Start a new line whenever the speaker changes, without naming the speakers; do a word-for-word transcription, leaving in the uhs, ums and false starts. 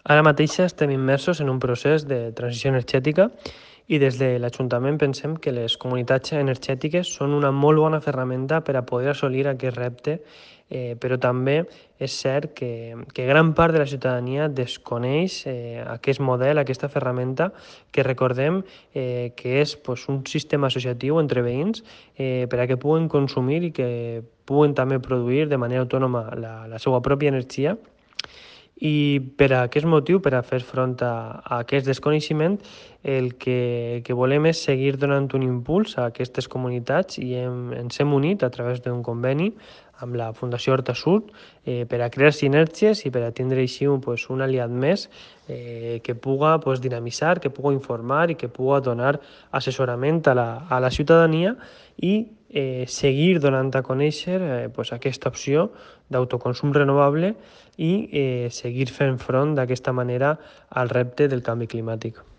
Ara mateix estem immersos en un procés de transició energètica i des de l'Ajuntament pensem que les comunitats energètiques són una molt bona ferramenta per a poder assolir aquest repte, eh, però també és cert que, que gran part de la ciutadania desconeix eh, aquest model, aquesta ferramenta, que recordem eh, que és pues, un sistema associatiu entre veïns eh, per a que puguen consumir i que puguen també produir de manera autònoma la, la seva pròpia energia. I per a aquest motiu, per a fer front a, a aquest desconeixement, el que, que volem és seguir donant un impuls a aquestes comunitats i hem, ens hem unit a través d'un conveni amb la Fundació Horta Sud eh, per a crear sinergies i per a tindre així un, pues, un aliat més eh, que puga pues, dinamitzar, que puga informar i que puga donar assessorament a la, a la ciutadania i eh, seguir donant a conèixer eh, pues, aquesta opció d'autoconsum renovable i eh, seguir fent front d'aquesta manera al repte del canvi climàtic.